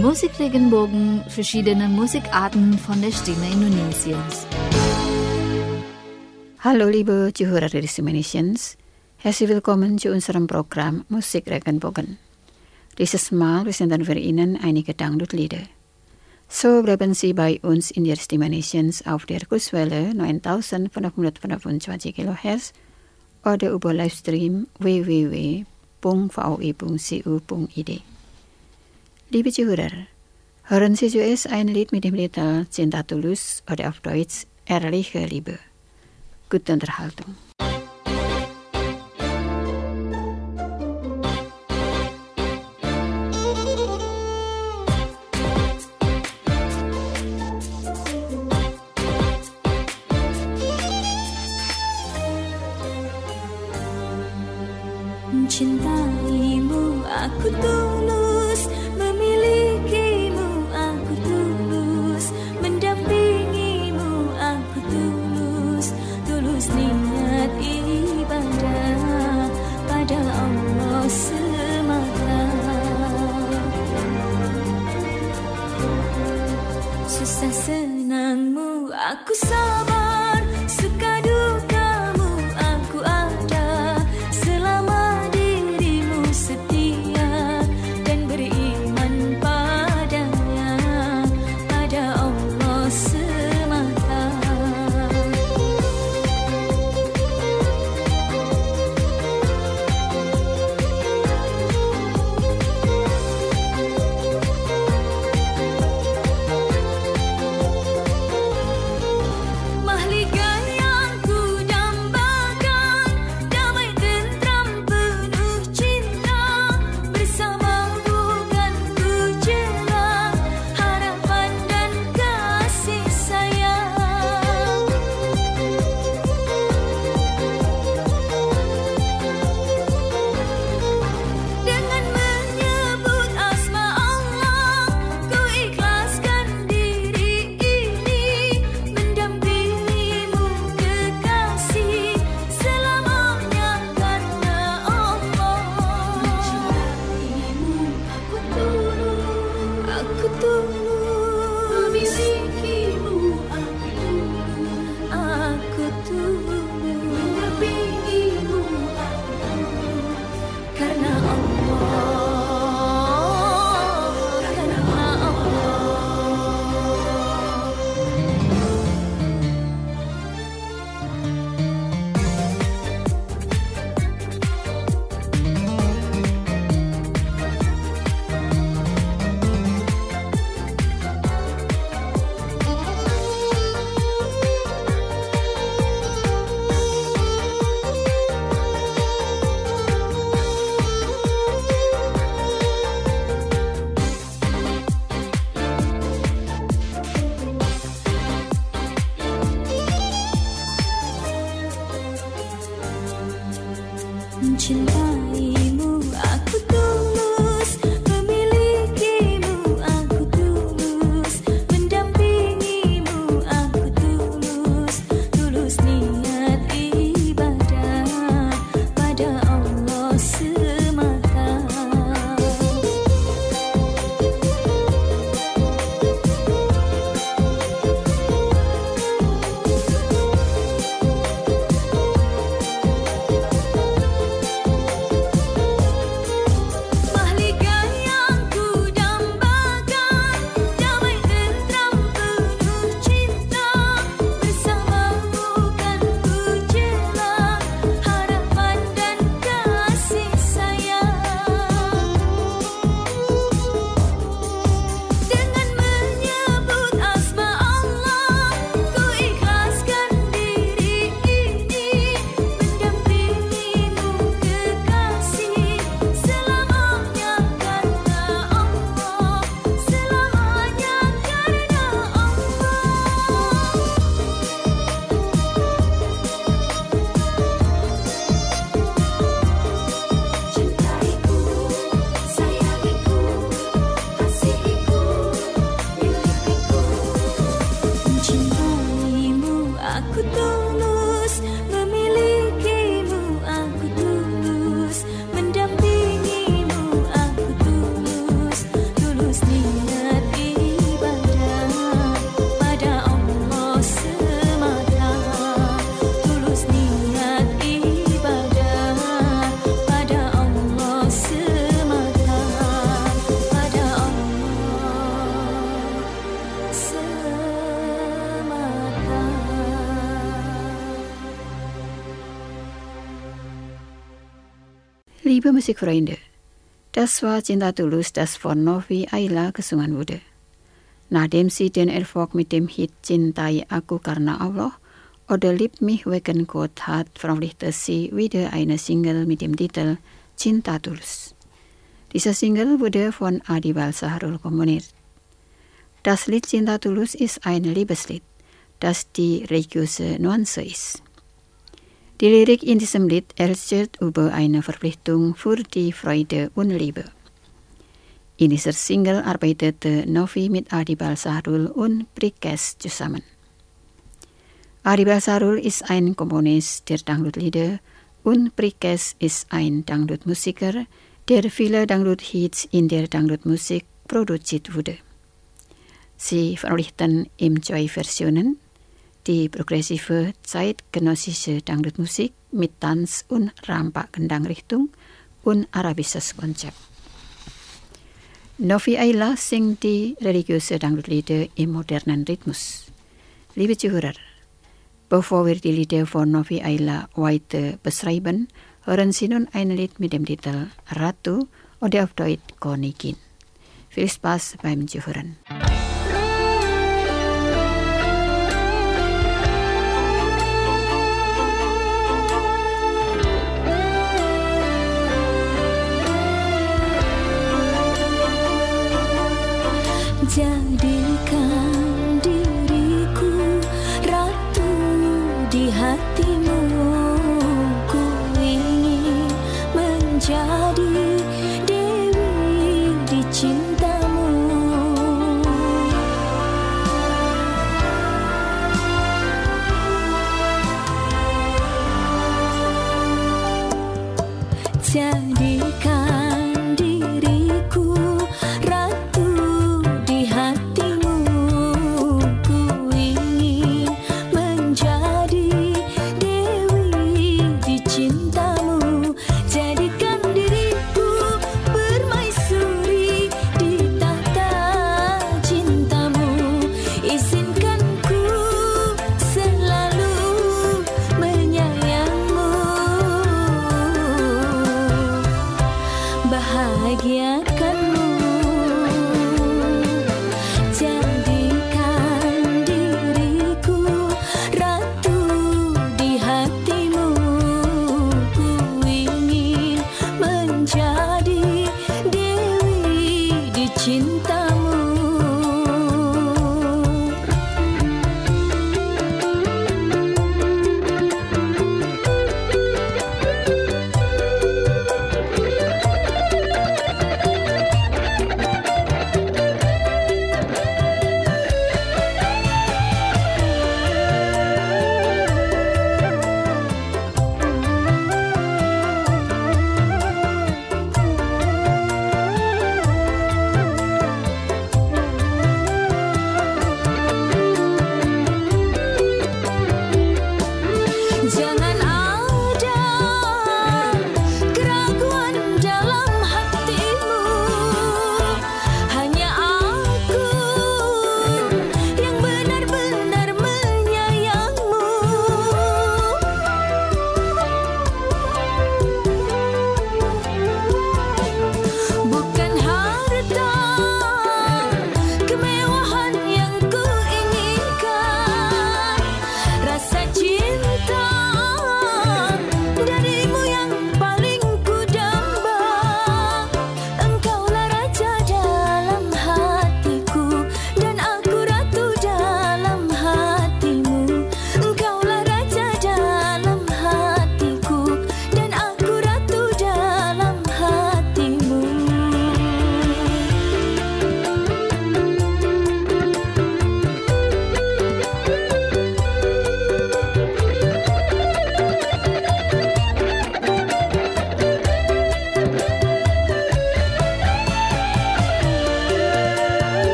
Musikregenbogen, verschiedene Musikarten von der Stimme Indonesiens. Hallo liebe Zuhörer der Stimme Indonesiens, herzlich willkommen zu unserem Programm Musikregenbogen. Dieses Mal präsentieren wir Ihnen einige Dangdut-Lieder. So bleiben Sie bei uns in der Stimme Indonesiens auf der Kurswelle 9525 kHz oder über Livestream www.voi.cu.id. Liebe Zuhörer, hören Sie zuerst ein Lied mit dem Titel Cinta Tulus oder auf Deutsch Ehrliche Liebe. Gute Unterhaltung. Mencintaimu aku tulus, memilikimu aku tulus, mendampingimu aku tulus, tulus niat ibadah pada Allah semata. Susah senangmu aku sabar, suka dukamu aku ada, selama dirimu setia dan beriman padanya, pada Allah semata. Liebe Musikfreunde, das war Cinta Tulus, das von Novi Ayla gesungen wurde. Nachdem sie den Erfolg mit dem Hit Cintai Aku Karena Allah oder Lieb mich wegen Gott hat, veröffentlichte sie wieder eine Single mit dem Titel Cinta Tulus. Diese Single wurde von Adibal Sahrul komponiert. Das Lied Cinta Tulus ist ein Liebeslied, das die religiöse Nuance ist. Die Lyrik in diesem Lied erzählt über eine Verpflichtung für die Freude und Liebe. In dieser Single arbeitete Novi mit Adibal Sahrul und Prikes zusammen. Adibal Sahrul ist ein Komponist der Dangdut-Lieder und Prikes ist ein Dangdut-Musiker, der viele Dangdut-Hits in der Dangdut-Musik produziert wurde. Sie veröffentlichten ihm 2 Versionen, die progressive zeitgenössische Dangdut-Musik mit Tanz- und Rampak-Gendang-Richtung und arabisches Konzept. Novi Ayla singt die religiöse Dangdut-Lieder im modernen Rhythmus. Liebe Zuhörer, bevor wir die Lieder von Novi Ayla weiter beschreiben, hören Sie nun ein Lied mit dem Titel Ratu oder auf Deutsch Königin. Viel Spaß beim Zuhören. Jadikan diriku ratu di hatimu, ku ingin menjadi dewi di cintamu. Jadikan diriku ratu di hatimu, ku ingin menjadi dewi di cintamu. Jadikan diriku permaisuri di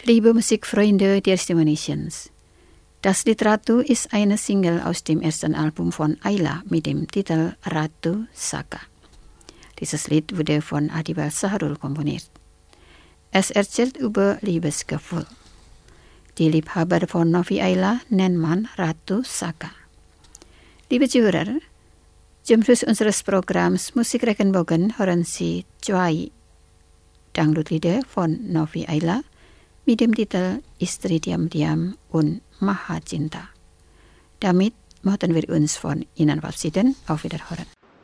Liebe Musikfreunde der Stimme Nations, das Lied Ratu ist eine Single aus dem ersten Album von Ayla mit dem Titel Ratu Saka. Dieses Lied wurde von Adibal Saharul komponiert. Es erzählt über Liebesgefühl. Die Liebhaber von Novi Ayla nennt man Ratu Saka. Liebe Zuhörer, zum Schluss unseres Programms Musik Regenbogen hören Sie zwei Dangdutlieder von Novi Ayla mit dem Titel Istri Diam-Diam und Maha Cinta. Damit möchten wir uns von Ihnen verabschieden. Auf Wiederhören.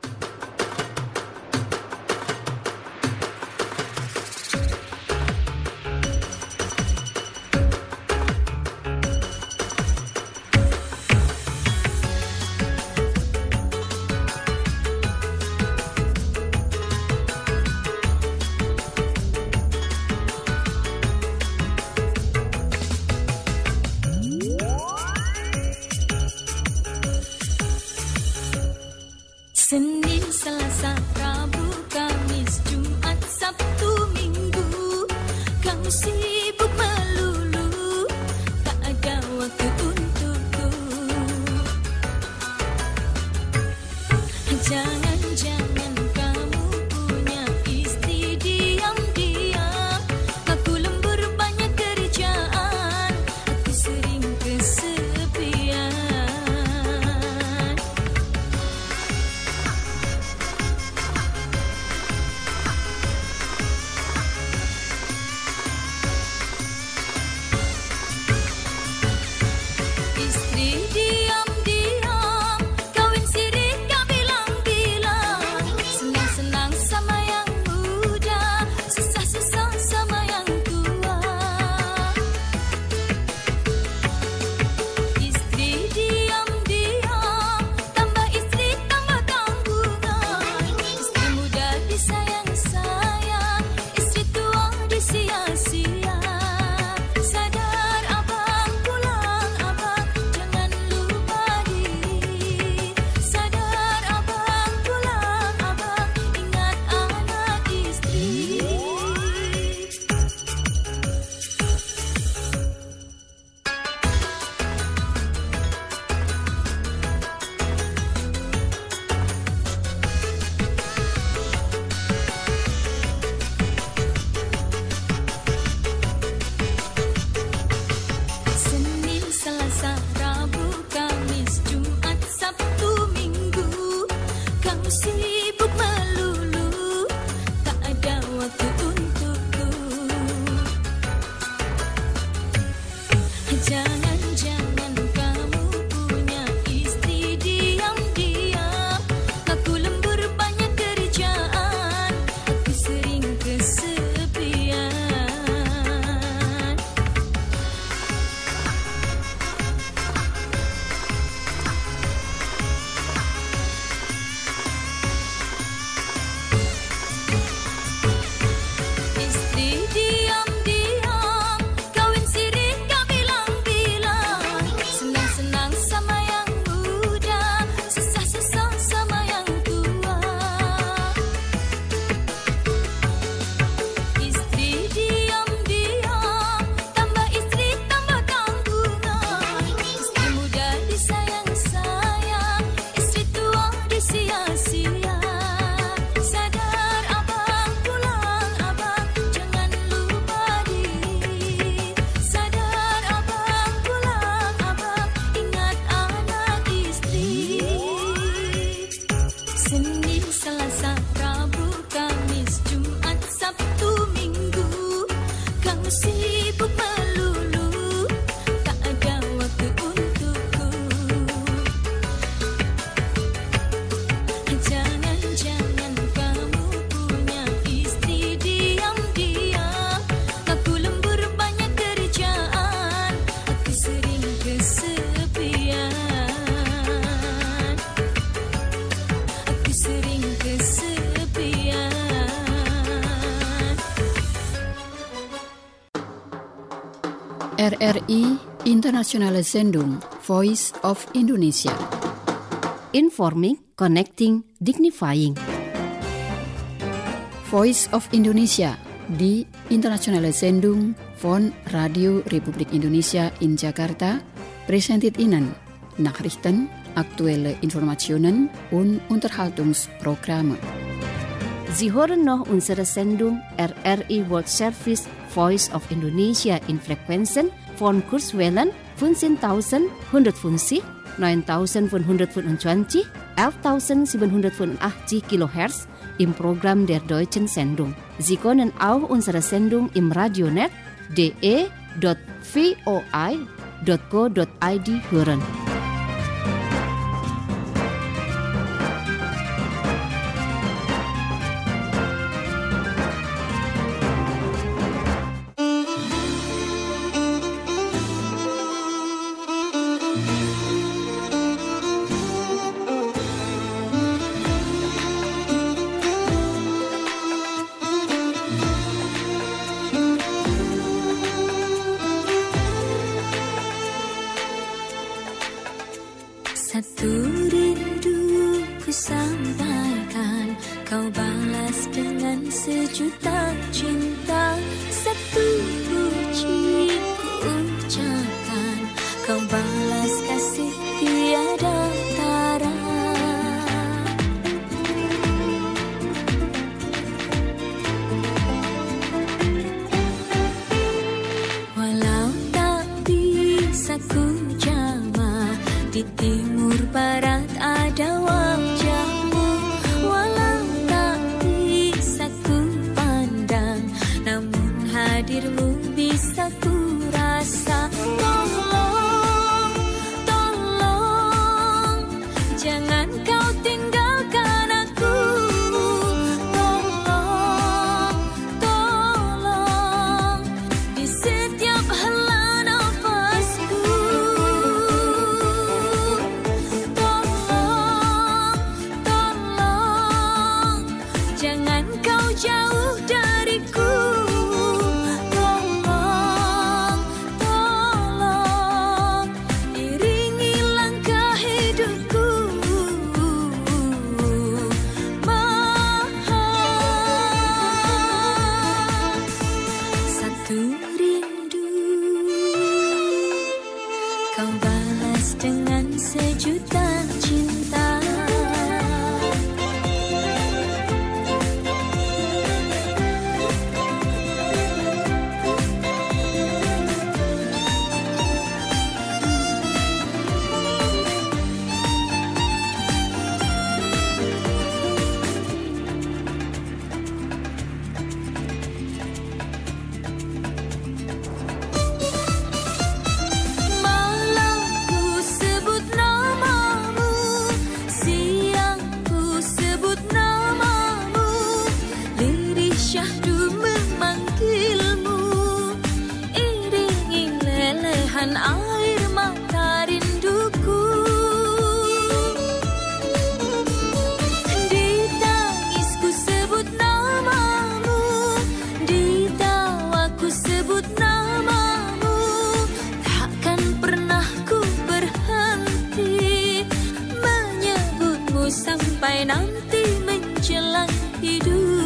Senin, Selasa, Rabu, Kamis, Jumat, Sabtu, Minggu, kamu sibuk melulu, tak ada waktu untukku. Jangan-jangan kamu punya istri diam-diam, aku lembur banyak kerjaan, aku sering kesepian. RRI Internationale Sendung Voice of Indonesia. Informing, connecting, dignifying. Voice of Indonesia di Internationale Sendung Von Radio Republik Indonesia in Jakarta presenteert Ihnen Nachrichten, aktuelle Informationen und Unterhaltungsprogramme. Sie hören noch unsere Sendung RRI World Service Voice of Indonesia in Frequenzen von Kurzwellen 15.150, 9.525, 11.785 kHz im Programm der deutschen Sendung. Sie können auch unsere Sendung im Radionet de.voi.co.id hören. Satu rindu ku sampaikan, kau balas dengan sejuta cinta. Satu puji ku ucapkan, kau balas kasih tiada tara. Walau tak bisa ku jama, di timur barat ada wajahmu. Walau tak bisa ku pandang, namun hadirmu bisa ku rasa. Tolong, tolong, jangan kau tinggalkan aku. Tolong, tolong, di setiap hela nafasku. Jangan kau jauh dariku. Tolong, tolong, iringi langkah hidupku. Satu rindu kau balas dengan sejuta cinta. Air mata rinduku, di tangisku sebut namamu, di tawaku sebut namamu. Takkan pernah ku berhenti menyebutmu sampai nanti menjelang hidupku.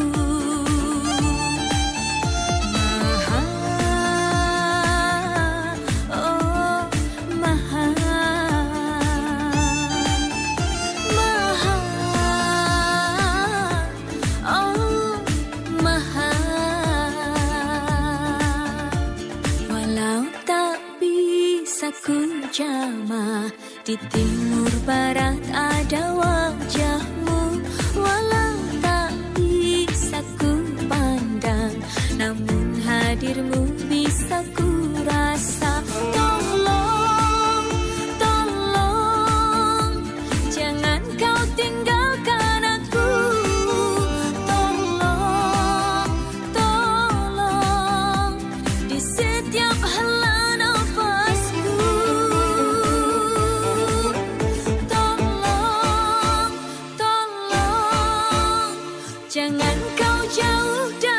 Ku jama, di timur barat ada wajahmu. Walau tak bisa ku pandang, namun hadirmu bisa ku rasa. Tolong, tolong, jangan kau tinggalkan aku. Tolong, tolong, di setiap hela jangan kau jauh dari